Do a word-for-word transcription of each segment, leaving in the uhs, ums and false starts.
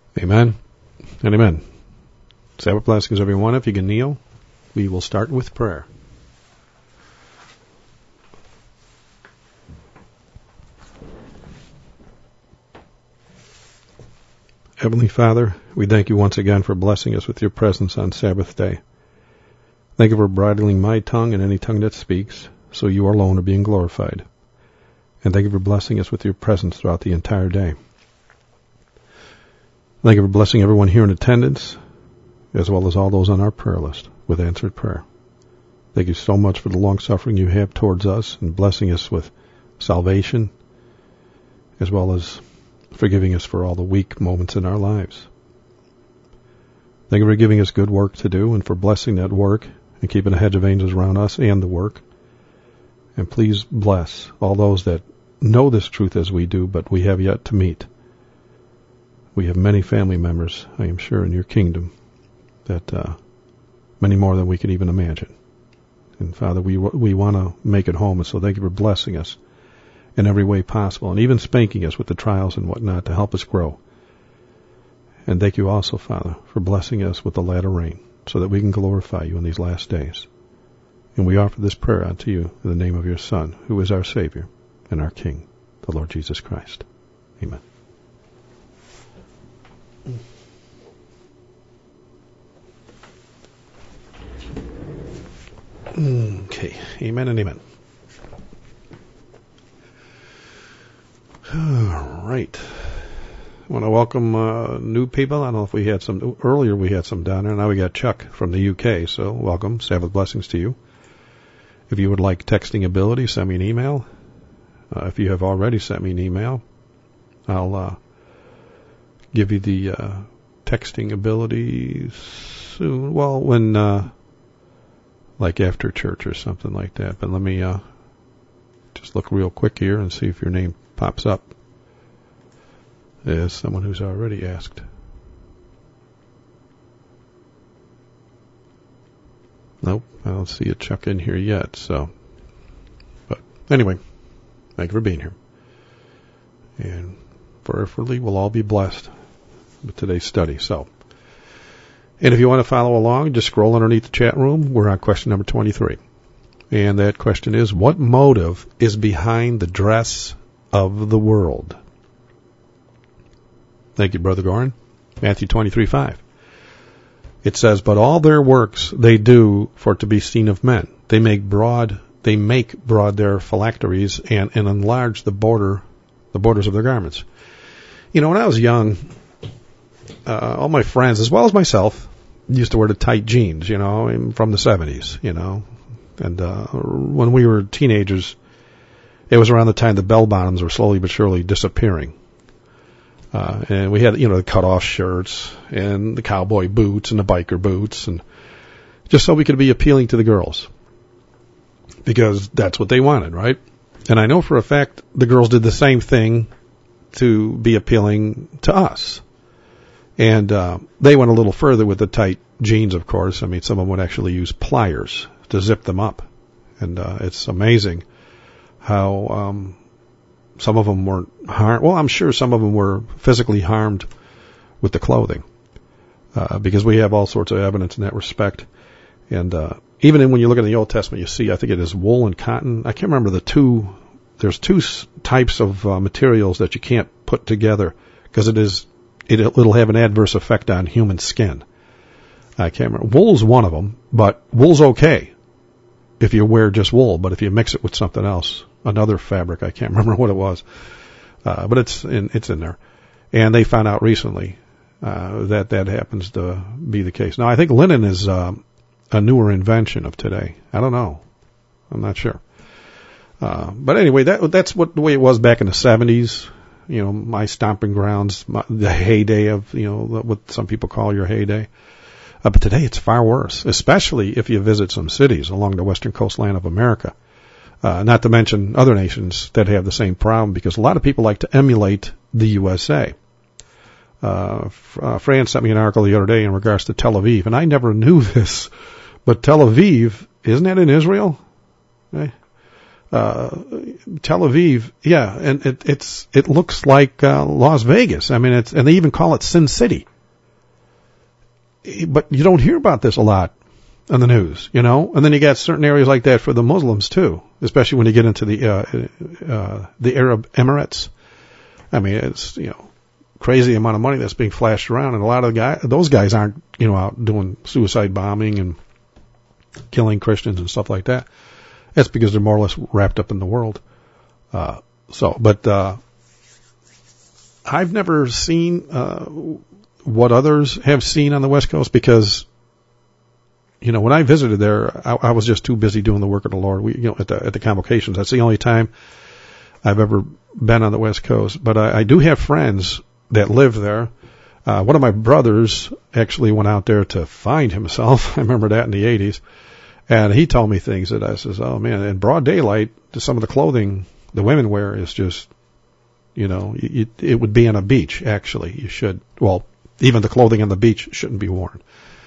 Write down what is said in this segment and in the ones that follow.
Amen and amen. Sabbath blessings, everyone. If you can kneel, we will start with prayer. Heavenly Father, we thank you once again for blessing us with your presence on Sabbath day. Thank you for bridling my tongue and any tongue that speaks, so you alone are being glorified. And thank you for blessing us with your presence throughout the entire day. Thank you for blessing everyone here in attendance, as well as all those on our prayer list with answered prayer. Thank you so much for the long suffering you have towards us and blessing us with salvation, as well as forgiving us for all the weak moments in our lives. Thank you for giving us good work to do and for blessing that work and keeping a hedge of angels around us and the work. And please bless all those that know this truth as we do, but we have yet to meet. We have many family members, I am sure, in your kingdom, that uh, many more than we can even imagine. And Father, we we want to make it home, and so thank you for blessing us in every way possible, and even spanking us with the trials and whatnot to help us grow. And thank you also, Father, for blessing us with the latter rain, so that we can glorify you in these last days. And we offer this prayer unto you in the name of your Son, who is our Savior and our King, the Lord Jesus Christ. Amen. Okay, amen and amen. All right. I want to welcome uh, new people. I don't know if we had some, earlier we had some down there. Now we got Chuck from the U K, so welcome. Sabbath blessings to you. If you would like texting ability, send me an email. Uh, if you have already sent me an email, I'll uh, give you the uh, texting ability soon. Well, when, uh, like after church or something like that. But let me uh, just look real quick here and see if your name pops up as someone who's already asked. Nope, I don't see a Chuck in here yet, so. But anyway, thank you for being here. And prayerfully, we'll all be blessed with today's study. So, and if you want to follow along, just scroll underneath the chat room. We're on question number twenty-three. And that question is, what motive is behind the dress of the world? Thank you, Brother Gorin. Matthew twenty-three five. It says, but all their works they do for to be seen of men. They make broad, they make broad their phylacteries and, and enlarge the border, the borders of their garments. You know, when I was young, uh, all my friends, as well as myself, used to wear the tight jeans, you know, from the seventies, you know. And uh, when we were teenagers, it was around the time the bell bottoms were slowly but surely disappearing. Uh, and we had, you know, the cut-off shirts and the cowboy boots and the biker boots, and just so we could be appealing to the girls, because that's what they wanted, right? And I know for a fact the girls did the same thing to be appealing to us. And uh, they went a little further with the tight jeans, of course. I mean, some of them would actually use pliers to zip them up. And uh, it's amazing how um, some of them weren't harmed. Well, I'm sure some of them were physically harmed with the clothing, uh, because we have all sorts of evidence in that respect. And uh, even when you look at the Old Testament, you see, I think it is wool and cotton. I can't remember the two. There's two types of uh, materials that you can't put together because it is it, it'll have an adverse effect on human skin. I can't remember. Wool's one of them, but wool's okay if you wear just wool. But if you mix it with something else, another fabric, I can't remember what it was, uh, but it's in it's in there. And they found out recently uh, that that happens to be the case. Now, I think linen is uh, a newer invention of today. I don't know. I'm not sure. Uh, but anyway, that that's what the way it was back in the seventies. You know, my stomping grounds, my, the heyday of, you know, what some people call your heyday. Uh, but today it's far worse, especially if you visit some cities along the western coastline of America. Uh, not to mention other nations that have the same problem, because a lot of people like to emulate the U S A. Uh, uh, Fran sent me an article the other day in regards to Tel Aviv, and I never knew this, but Tel Aviv, isn't that in Israel? Eh? uh, Tel Aviv, yeah, and it, it's, it looks like, uh, Las Vegas. I mean, it's, and they even call it Sin City. But you don't hear about this a lot on the news, you know, and then you got certain areas like that for the Muslims too, especially when you get into the, uh, uh, the Arab Emirates. I mean, it's, you know, crazy amount of money that's being flashed around, and a lot of the guys, those guys aren't, you know, out doing suicide bombing and killing Christians and stuff like that. That's because they're more or less wrapped up in the world. Uh, so, but, uh, I've never seen, uh, what others have seen on the West Coast, because, you know, when I visited there, I, I was just too busy doing the work of the Lord. We, you know, at the, at the convocations, that's the only time I've ever been on the West Coast. But I, I do have friends that live there. Uh, one of my brothers actually went out there to find himself. I remember that in the eighties. And he told me things that I says, oh man, in broad daylight, some of the clothing the women wear is just, you know, it, it would be on a beach, actually. You should, well, even the clothing on the beach shouldn't be worn.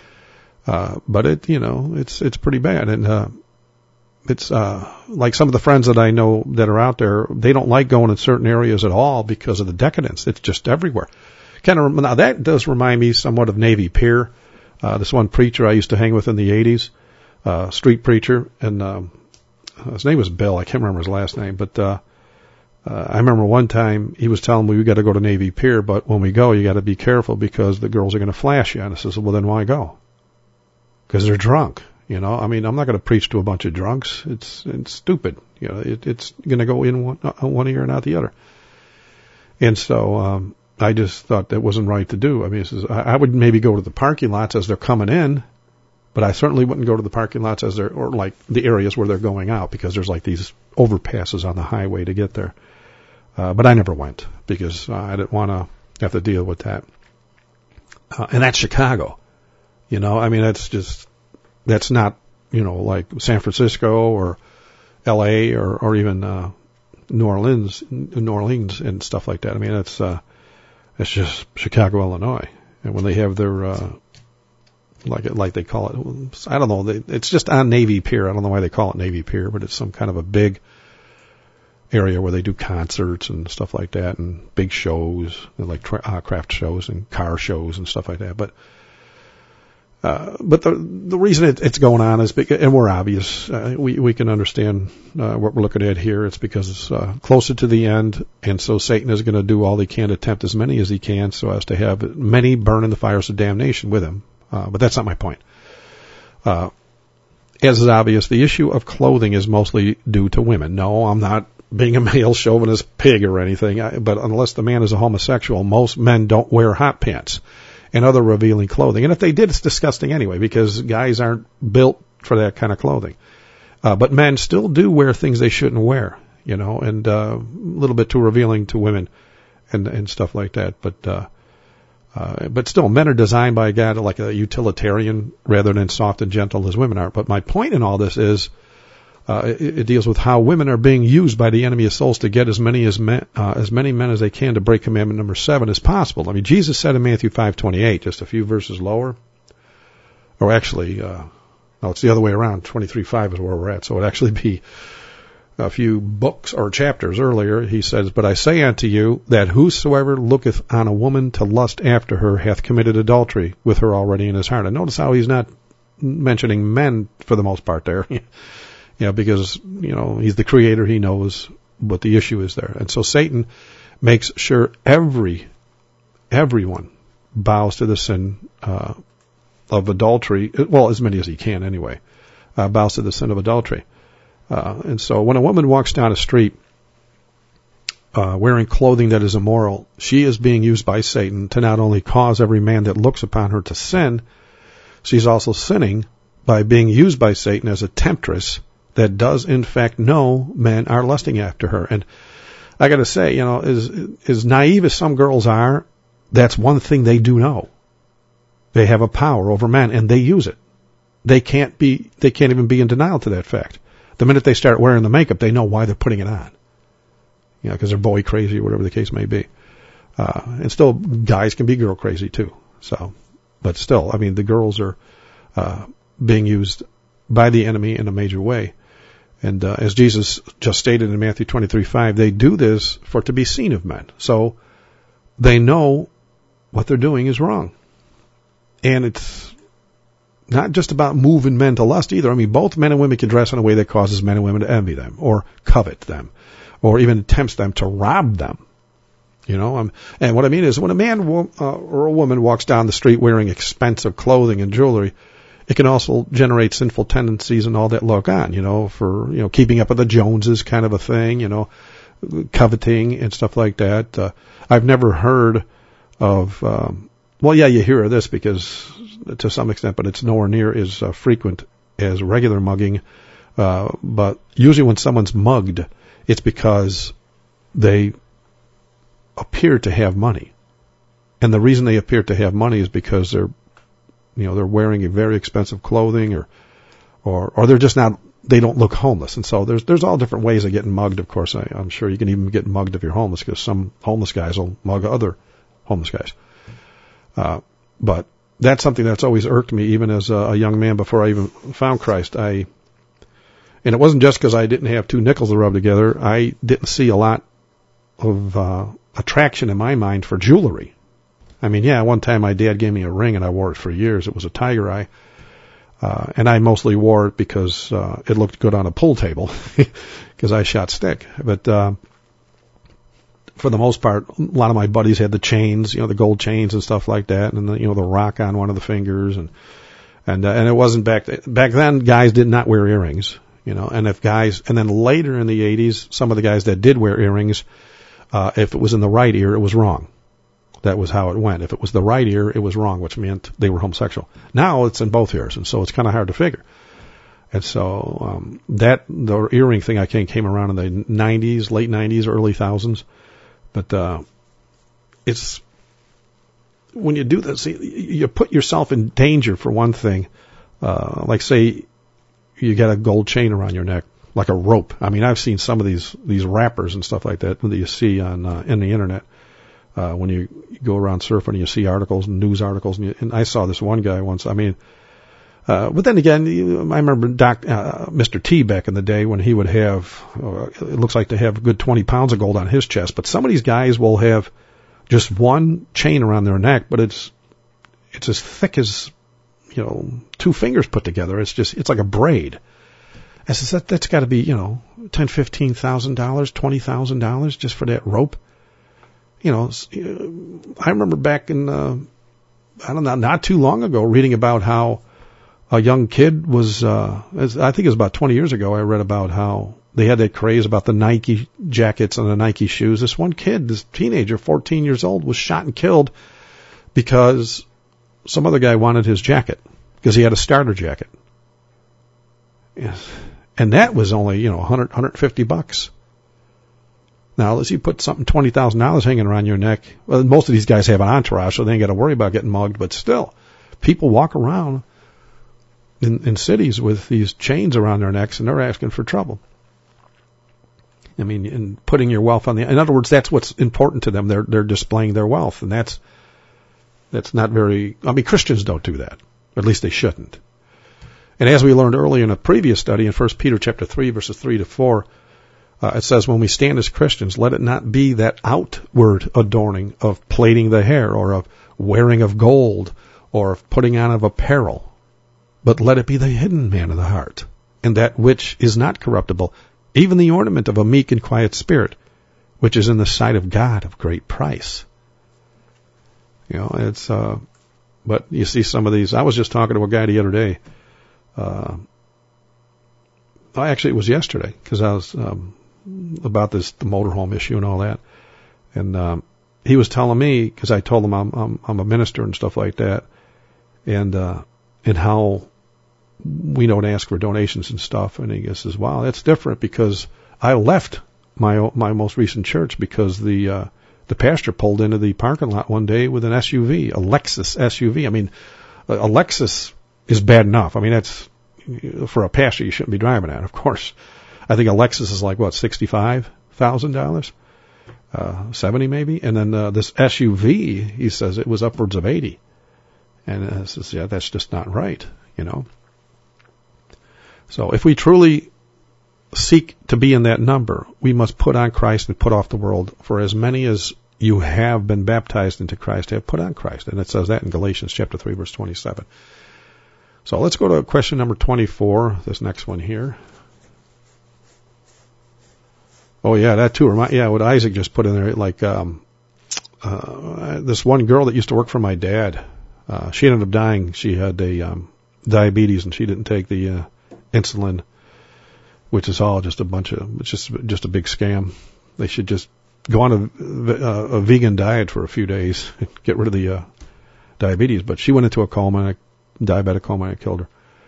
Uh, but it, you know, it's, it's pretty bad. And, uh, it's, uh, like some of the friends that I know that are out there, they don't like going in certain areas at all because of the decadence. It's just everywhere. Kind of, now that does remind me somewhat of Navy Pier. Uh, this one preacher I used to hang with in the eighties, uh, street preacher, and, um, his name was Bill. I can't remember his last name, but, uh, Uh, I remember one time he was telling me we got to go to Navy Pier, but when we go, you got to be careful because the girls are going to flash you. And I says, well, then why go? Because they're drunk. You know, I mean, I'm not going to preach to a bunch of drunks. It's, it's stupid. You know, it, it's going to go in one, one ear and out the other. And so, um, I just thought that wasn't right to do. I mean, it says, I, I would maybe go to the parking lots as they're coming in, but I certainly wouldn't go to the parking lots as they're, or like the areas where they're going out, because there's like these overpasses on the highway to get there. Uh, but I never went because uh, I didn't want to have to deal with that. Uh, and that's Chicago. You know, I mean, that's just, that's not, you know, like San Francisco or L A or, or even, uh, New Orleans, New Orleans and stuff like that. I mean, it's, uh, it's just Chicago, Illinois. And when they have their, uh, like, like they call it, I don't know, they, it's just on Navy Pier. I don't know why they call it Navy Pier, but it's some kind of a big area where they do concerts and stuff like that, and big shows, like tra- uh, craft shows and car shows and stuff like that. But, uh, but the the reason it, it's going on is because, and we're obvious, uh, we we can understand uh, what we're looking at here. It's because it's uh, closer to the end, and so Satan is going to do all he can to tempt as many as he can, so as to have many burn in the fires of damnation with him. Uh, but that's not my point. Uh, as is obvious, the issue of clothing is mostly due to women. No, I'm not being a male chauvinist pig or anything, but unless the man is a homosexual, most men don't wear hot pants and other revealing clothing. And if they did, it's disgusting anyway, because guys aren't built for that kind of clothing. Uh, but men still do wear things they shouldn't wear, you know, and uh, a little bit too revealing to women and and stuff like that. But uh, uh, but still, men are designed by God like a utilitarian rather than soft and gentle as women are. But my point in all this is, Uh, it, it deals with how women are being used by the enemy of souls to get as many as men, uh, as many men as they can to break commandment number seven as possible. I mean, Jesus said in Matthew five twenty-eight, just a few verses lower, or actually, uh, no, it's the other way around. twenty-three five is where we're at, so it'd actually be a few books or chapters earlier. He says, "But I say unto you that whosoever looketh on a woman to lust after her hath committed adultery with her already in his heart." And notice how he's not mentioning men for the most part there. You know, because, you know, he's the creator, he knows what the issue is there. And so Satan makes sure every, everyone bows to the sin, uh, of adultery. Well, as many as he can anyway, uh, bows to the sin of adultery. Uh, and so when a woman walks down a street, uh, wearing clothing that is immoral, she is being used by Satan to not only cause every man that looks upon her to sin, she's also sinning by being used by Satan as a temptress that does in fact know men are lusting after her. And I gotta say, you know, as, as naive as some girls are, that's one thing they do know. They have a power over men, and they use it. They can't be, they can't even be in denial to that fact. The minute they start wearing the makeup, they know why they're putting it on. You know, because they're boy crazy or whatever the case may be. Uh, and still, guys can be girl crazy too. So, but still, I mean, the girls are, uh, being used by the enemy in a major way. And uh, as Jesus just stated in Matthew twenty-three five, they do this for to be seen of men. So they know what they're doing is wrong. And it's not just about moving men to lust either. I mean, both men and women can dress in a way that causes men and women to envy them or covet them or even tempts them to rob them. You know, um, and what I mean is when a man wo- uh, or a woman walks down the street wearing expensive clothing and jewelry, it can also generate sinful tendencies and all that look on, you know, for, you know, keeping up with the Joneses kind of a thing, you know, coveting and stuff like that. Uh, I've never heard of, um, well, yeah, you hear of this because to some extent, but it's nowhere near as uh, frequent as regular mugging. Uh, but usually when someone's mugged, it's because they appear to have money. And the reason they appear to have money is because they're, you know, they're wearing a very expensive clothing or, or, or they're just not, they don't look homeless. And so there's, there's all different ways of getting mugged. Of course, I, I'm sure you can even get mugged if you're homeless because some homeless guys will mug other homeless guys. Uh, but that's something that's always irked me even as a, a young man before I even found Christ. I, and it wasn't just because I didn't have two nickels to rub together. I didn't see a lot of, uh, attraction in my mind for jewelry. I mean, yeah, one time my dad gave me a ring and I wore it for years. It was a tiger eye. Uh, and I mostly wore it because, uh, it looked good on a pool table because I shot stick. But, uh, for the most part, a lot of my buddies had the chains, you know, the gold chains and stuff like that. And the, you know, the rock on one of the fingers and, and, uh, and it wasn't back, th- back then guys did not wear earrings, you know, and if guys, and then later in the eighties, some of the guys that did wear earrings, Uh, if it was in the right ear, it was wrong. That was how it went. If it was the right ear, it was wrong, which meant they were homosexual. Now it's in both ears, and so it's kind of hard to figure. And so um, that the earring thing I think came around in the nineties, late nineties, early thousands. But uh, it's when you do this, see, you put yourself in danger for one thing. Uh, like say you got a gold chain around your neck. Like a rope. I mean, I've seen some of these these rappers and stuff like that that you see on uh, in the internet uh, when you go around surfing and you see articles and news articles. And, you, and I saw this one guy once. I mean, uh, but then again, I remember Doc, uh, Mister T back in the day when he would have. Uh, it looks like to have a good twenty pounds of gold on his chest. But some of these guys will have just one chain around their neck, but it's it's as thick as you know two fingers put together. It's just it's like a braid. I said, that, that's got to be, you know, ten, fifteen thousand dollars, twenty thousand dollars just for that rope. You know, I remember back in, uh, I don't know, not too long ago, reading about how a young kid was, uh, I think it was about twenty years ago, I read about how they had that craze about the Nike jackets and the Nike shoes. This one kid, this teenager, fourteen years old, was shot and killed because some other guy wanted his jacket because he had a starter jacket. Yes. And that was only, you know, one hundred, one hundred fifty bucks. Now, let's see, you put something twenty thousand dollars hanging around your neck. Well, most of these guys have an entourage, so they ain't got to worry about getting mugged. But still, people walk around in, in cities with these chains around their necks, and they're asking for trouble. I mean, and putting your wealth on the. In other words, that's what's important to them. They're they're displaying their wealth, and that's that's not very. I mean, Christians don't do that. Or at least they shouldn't. And as we learned earlier in a previous study in First Peter chapter three, verses three to four, uh, it says, when we stand as Christians, let it not be that outward adorning of plaiting the hair or of wearing of gold or of putting on of apparel, but let it be the hidden man of the heart, and that which is not corruptible, even the ornament of a meek and quiet spirit, which is in the sight of God of great price. You know, it's, uh, but you see some of these. I was just talking to a guy the other day. Uh, actually, it was yesterday because I was um, about this the motorhome issue and all that, and um, he was telling me because I told him I'm, I'm I'm a minister and stuff like that, and uh, and how we don't ask for donations and stuff, and he says, "Wow, that's different because I left my my most recent church because the uh, the pastor pulled into the parking lot one day with an S U V, a Lexus S U V. I mean, a Lexus." Is bad enough. I mean, that's for a pastor, you shouldn't be driving that, of course. I think a Lexus is like, what, sixty-five thousand dollars? Uh, seventy maybe? And then uh, this S U V, he says it was upwards of eighty. And uh, says, yeah, that's just not right, you know. So if we truly seek to be in that number, we must put on Christ and put off the world. For as many as you have been baptized into Christ have put on Christ. And it says that in Galatians chapter three, verse twenty-seven. So let's go to question number twenty-four, this next one here. Oh, yeah, that too. Yeah, what Isaac just put in there, like um, uh, this one girl that used to work for my dad, uh, she ended up dying. She had a um, diabetes, and she didn't take the uh, insulin, which is all just a bunch of, it's just, just a big scam. They should just go on a, a, a vegan diet for a few days and get rid of the uh, diabetes. But she went into a coma, a diabetic coma, and it killed her.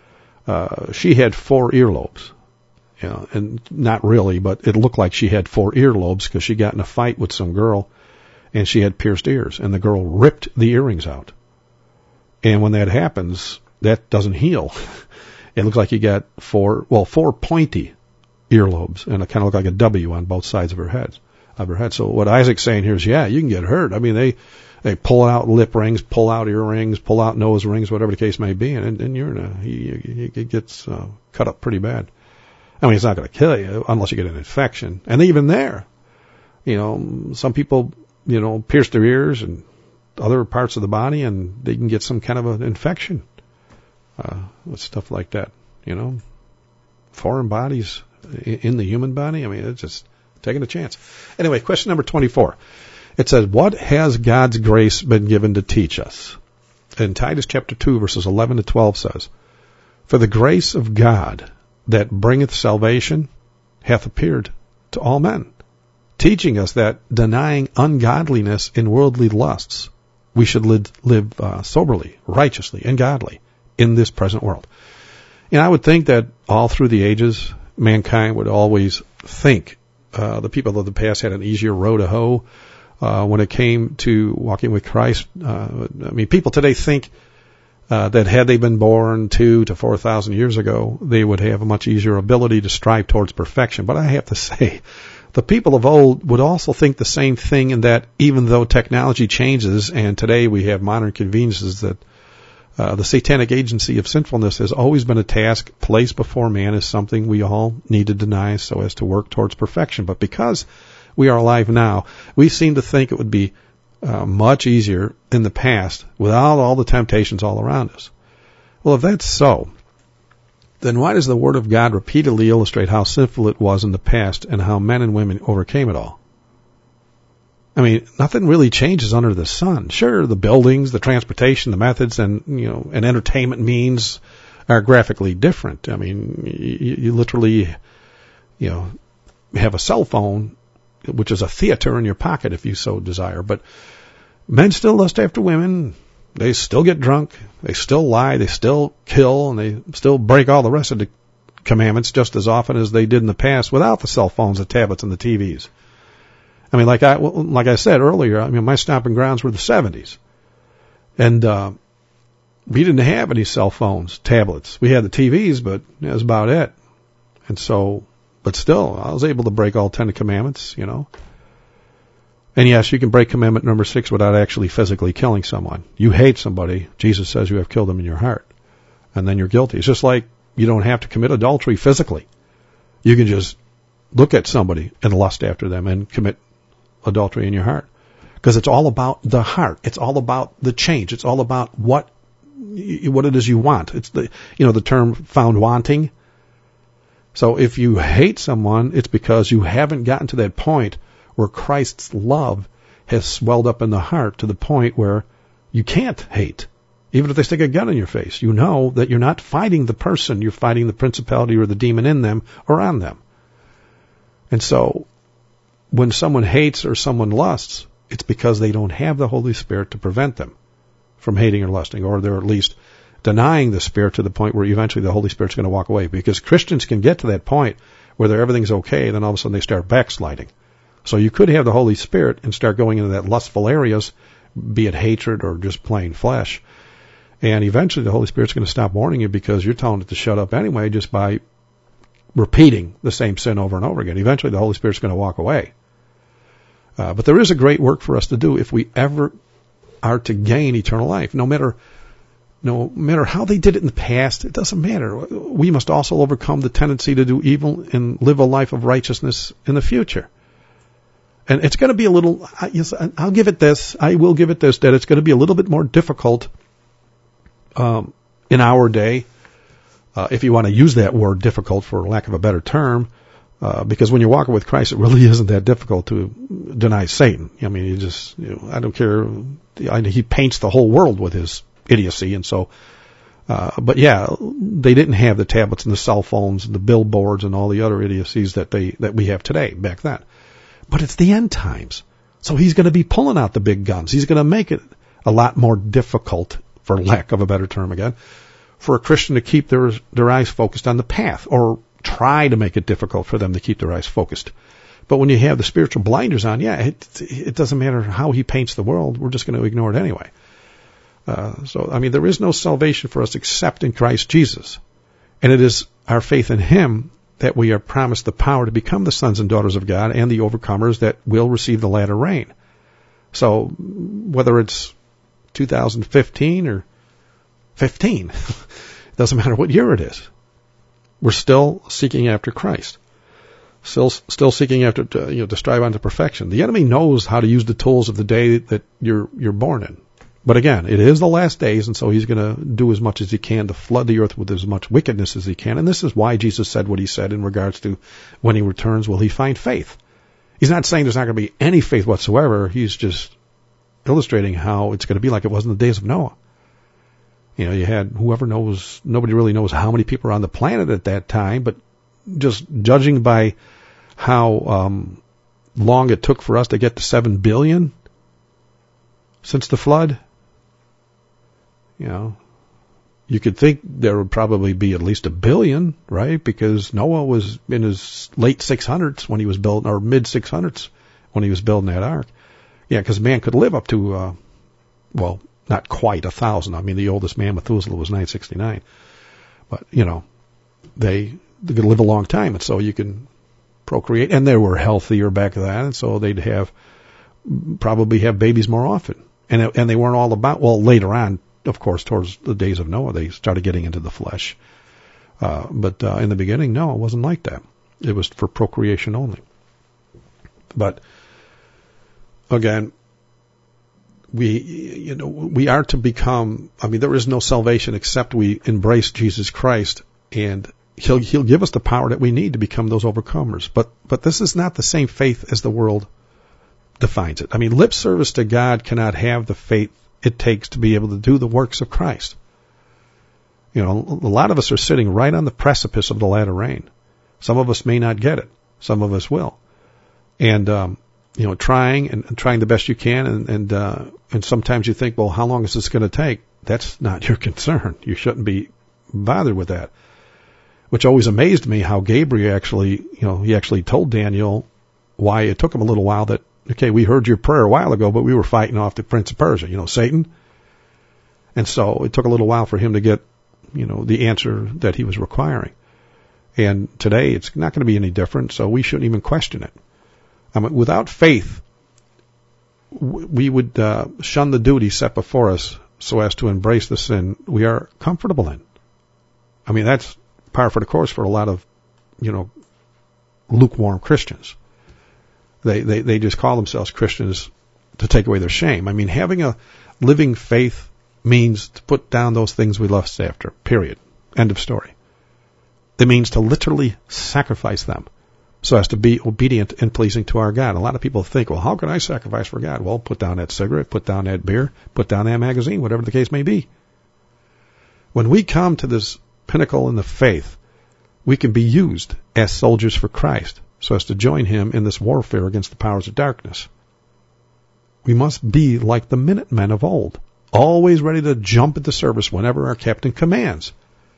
Uh, she had four earlobes. You know, and not really, but it looked like she had four earlobes because she got in a fight with some girl and she had pierced ears, and the girl ripped the earrings out. And when that happens, that doesn't heal. It looks like you got four, well, four pointy earlobes, and it kind of looked like a W on both sides of her head. Of her head. So what Isaac's saying here is, yeah, you can get hurt. I mean, they they pull out lip rings, pull out earrings, pull out nose rings, whatever the case may be, and, and you're in a, he, he gets uh, cut up pretty bad. I mean, it's not going to kill you unless you get an infection. And even there, you know, some people, you know, pierce their ears and other parts of the body, and they can get some kind of an infection uh, with stuff like that, you know. Foreign bodies in the human body, I mean, it's just taking a chance. Anyway, question number twenty-four. It says, what has God's grace been given to teach us? And Titus chapter two, verses eleven to twelve says, for the grace of God that bringeth salvation hath appeared to all men, teaching us that, denying ungodliness in worldly lusts, we should live, live uh, soberly, righteously, and godly in this present world. And I would think that all through the ages, mankind would always think uh, the people of the past had an easier road to hoe uh, when it came to walking with Christ. Uh, I mean, people today think Uh, that had they been born two to four thousand years ago, they would have a much easier ability to strive towards perfection. But I have to say, the people of old would also think the same thing, in that even though technology changes and today we have modern conveniences, that uh, the satanic agency of sinfulness has always been a task placed before man as something we all need to deny so as to work towards perfection. But because we are alive now, we seem to think it would be Uh, much easier in the past without all the temptations all around us. Well, if that's so, then why does the Word of God repeatedly illustrate how sinful it was in the past and how men and women overcame it all? I mean, nothing really changes under the sun. Sure, the buildings, the transportation, the methods, and, you know, and entertainment means are graphically different. I mean, you, you literally, you know, have a cell phone, which is a theater in your pocket if you so desire. But men still lust after women. They still get drunk. They still lie. They still kill. And they still break all the rest of the commandments just as often as they did in the past without the cell phones, the tablets, and the T Vs. I mean, like I, like I said earlier, I mean, my stomping grounds were the seventies. And uh, we didn't have any cell phones, tablets. We had the T Vs, but that was about it. And so... But still, I was able to break all ten commandments, you know. And yes, you can break commandment number six without actually physically killing someone. You hate somebody, Jesus says you have killed them in your heart. And then you're guilty. It's just like you don't have to commit adultery physically. You can just look at somebody and lust after them and commit adultery in your heart. Because it's all about the heart. It's all about the change. It's all about what what it is you want. It's the, you know, the term found wanting. So if you hate someone, it's because you haven't gotten to that point where Christ's love has swelled up in the heart to the point where you can't hate. Even if they stick a gun in your face, you know that you're not fighting the person, you're fighting the principality or the demon in them or on them. And so when someone hates or someone lusts, it's because they don't have the Holy Spirit to prevent them from hating or lusting, or they're at least denying the Spirit to the point where eventually the Holy Spirit's going to walk away. Because Christians can get to that point where everything's okay, then all of a sudden they start backsliding. So you could have the Holy Spirit and start going into that lustful areas, be it hatred or just plain flesh. And eventually the Holy Spirit's going to stop warning you because you're telling it to shut up anyway just by repeating the same sin over and over again. Eventually the Holy Spirit's going to walk away. Uh, but there is a great work for us to do if we ever are to gain eternal life. No matter no matter how they did it in the past, it doesn't matter. We must also overcome the tendency to do evil and live a life of righteousness in the future. And it's going to be a little, yes, I'll give it this, I will give it this, that it's going to be a little bit more difficult um, in our day, uh, if you want to use that word difficult for lack of a better term, uh, because when you're walking with Christ, it really isn't that difficult to deny Satan. I mean, you just, you know, I don't care, I, he paints the whole world with his idiocy, and so, uh, but yeah, they didn't have the tablets and the cell phones and the billboards and all the other idiocies that they, that we have today, back then. But it's the end times. So he's going to be pulling out the big guns. He's going to make it a lot more difficult, for lack of a better term again, for a Christian to keep their, their eyes focused on the path, or try to make it difficult for them to keep their eyes focused. But when you have the spiritual blinders on, yeah, it, it doesn't matter how he paints the world. We're just going to ignore it anyway. Uh, so, I mean, there is no salvation for us except in Christ Jesus. And it is our faith in him that we are promised the power to become the sons and daughters of God and the overcomers that will receive the latter rain. So whether it's two thousand fifteen or fifteen, it doesn't matter what year it is. We're still seeking after Christ. Still, still seeking after, to, you know, to strive unto perfection. The enemy knows how to use the tools of the day that you're, you're born in. But again, it is the last days, and so he's going to do as much as he can to flood the earth with as much wickedness as he can. And this is why Jesus said what he said in regards to when he returns, will he find faith? He's not saying there's not going to be any faith whatsoever. He's just illustrating how it's going to be like it was in the days of Noah. You know, you had whoever knows, nobody really knows how many people are on the planet at that time, but just judging by how um, long it took for us to get to seven billion since the flood, you know, you could think there would probably be at least a billion, right? Because Noah was in his late six hundreds when he was building, or mid six hundreds when he was building that ark. Yeah, because man could live up to, uh, well, not quite a thousand. I mean, the oldest man, Methuselah, was nine sixty-nine. But, you know, they, they could live a long time, and so you can procreate. And they were healthier back then, and so they'd have, probably have babies more often. And, and they weren't all about, well, later on, of course, towards the days of Noah, they started getting into the flesh. Uh, but uh, in the beginning, no, it wasn't like that. It was for procreation only. But again, we, you know, we are to become, I mean, there is no salvation except we embrace Jesus Christ, and he'll, he'll give us the power that we need to become those overcomers. But, but this is not the same faith as the world defines it. I mean, lip service to God cannot have the faith it takes to be able to do the works of Christ. You know, a lot of us are sitting right on the precipice of the latter rain. Some of us may not get it. Some of us will. And, um, you know, trying and, and trying the best you can. And, and, uh, and sometimes you think, well, how long is this going to take? That's not your concern. You shouldn't be bothered with that. Which always amazed me how Gabriel actually, you know, he actually told Daniel why it took him a little while that, okay, we heard your prayer a while ago, but we were fighting off the Prince of Persia, you know, Satan. And so it took a little while for him to get, you know, the answer that he was requiring. And today it's not going to be any different, so we shouldn't even question it. I mean, without faith, we would uh, shun the duty set before us so as to embrace the sin we are comfortable in. I mean, that's par for the course for a lot of, you know, lukewarm Christians. They, they, they just call themselves Christians to take away their shame. I mean, having a living faith means to put down those things we lust after, period. End of story. It means to literally sacrifice them so as to be obedient and pleasing to our God. A lot of people think, well, how can I sacrifice for God? Well, put down that cigarette, put down that beer, put down that magazine, whatever the case may be. When we come to this pinnacle in the faith, we can be used as soldiers for Christ so as to join him in this warfare against the powers of darkness. We must be like the Minutemen of old, always ready to jump into service whenever our captain commands.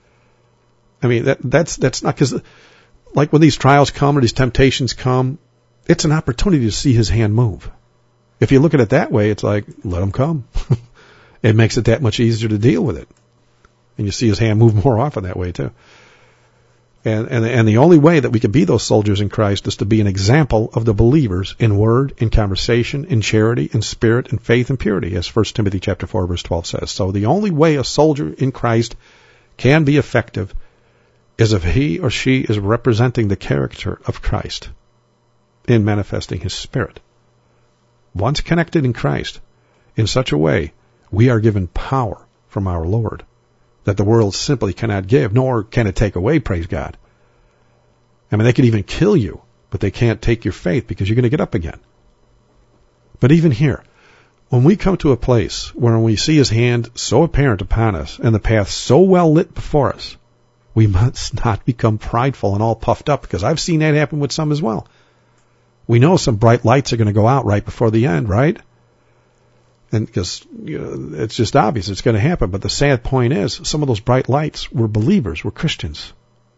I mean, that, that's, that's not, because like when these trials come or these temptations come, it's an opportunity to see his hand move. If you look at it that way, it's like, let him come. It makes it that much easier to deal with it. And you see his hand move more often that way too. And, and, and the only way that we can be those soldiers in Christ is to be an example of the believers in word, in conversation, in charity, in spirit, in faith, and purity, as First Timothy chapter four, verse twelve says. So the only way a soldier in Christ can be effective is if he or she is representing the character of Christ in manifesting his Spirit. Once connected in Christ, in such a way, we are given power from our Lord that the world simply cannot give, nor can it take away, praise God. I mean, they can even kill you, but they can't take your faith because you're going to get up again. But even here, when we come to a place where we see his hand so apparent upon us and the path so well lit before us, we must not become prideful and all puffed up, because I've seen that happen with some as well. We know some bright lights are going to go out right before the end, right? And because you know, it's just obvious it's going to happen. But the sad point is, some of those bright lights were believers, were Christians.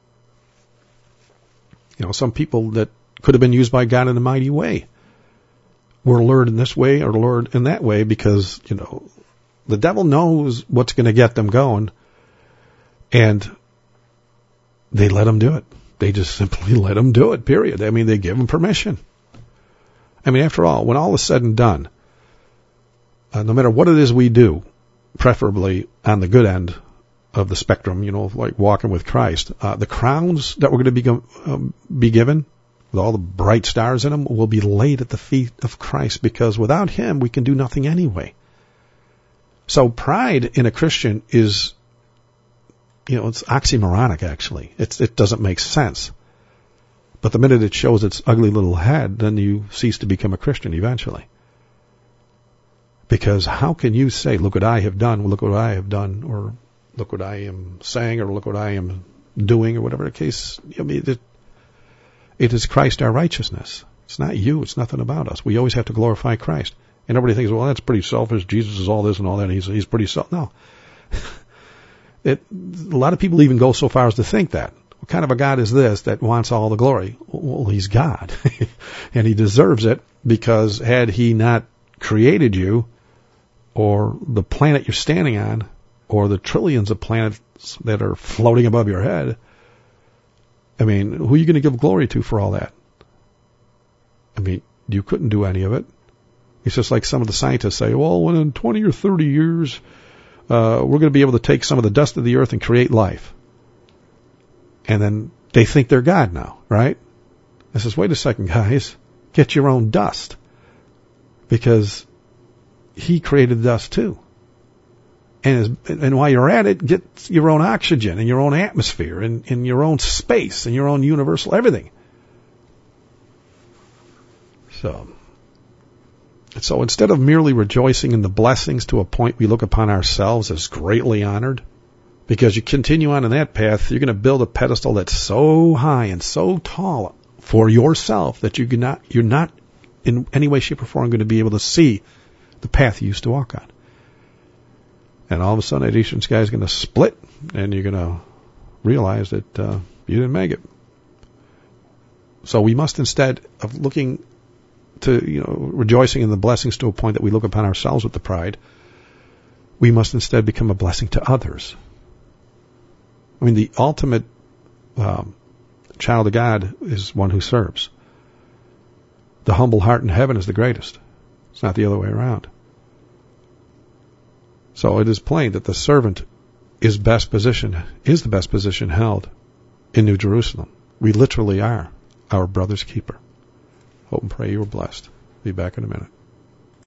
You know, some people that could have been used by God in a mighty way were lured in this way or lured in that way because, you know, the devil knows what's going to get them going, and they let them do it. They just simply let them do it, period. I mean, they give them permission. I mean, after all, when all is said and done, Uh, no matter what it is we do, preferably on the good end of the spectrum, you know, like walking with Christ, uh, the crowns that we're going to be, um, be given, with all the bright stars in them, will be laid at the feet of Christ, because without him, we can do nothing anyway. So pride in a Christian is, you know, it's oxymoronic, actually. It's, it doesn't make sense. But the minute it shows its ugly little head, then you cease to become a Christian eventually. Because how can you say, look what I have done, look what I have done, or look what I am saying, or look what I am doing, or whatever the case. I mean, it, it is Christ our righteousness. It's not you. It's nothing about us. We always have to glorify Christ. And everybody thinks, well, that's pretty selfish. Jesus is all this and all that. And he's, he's pretty self. No. it, a lot of people even go so far as to think that. What kind of a God is this that wants all the glory? Well, he's God. And he deserves it, because had he not created you, or the planet you're standing on, or the trillions of planets that are floating above your head, I mean, who are you going to give glory to for all that? I mean, you couldn't do any of it. It's just like some of the scientists say, well, when in twenty or thirty years, uh, we're going to be able to take some of the dust of the earth and create life. And then they think they're God now, right? I says, wait a second, guys, get your own dust. Because he created dust too. And, and while you're at it, get your own oxygen and your own atmosphere and, and your own space and your own universal everything. So, so instead of merely rejoicing in the blessings to a point we look upon ourselves as greatly honored, because you continue on in that path, you're going to build a pedestal that's so high and so tall for yourself that you cannot, you're not in any way, shape, or form going to be able to see the path you used to walk on. And all of a sudden that eastern sky is going to split, and you're going to realize that uh, you didn't make it. So we must, instead of looking to, you know, rejoicing in the blessings to a point that we look upon ourselves with the pride, we must instead become a blessing to others. I mean, the ultimate um, child of God is one who serves. The humble heart in heaven is the greatest. It's not the other way around. So it is plain that the servant is best position, is the best position held in New Jerusalem. We literally are our brother's keeper. Hope and pray you are blessed. Be back in a minute.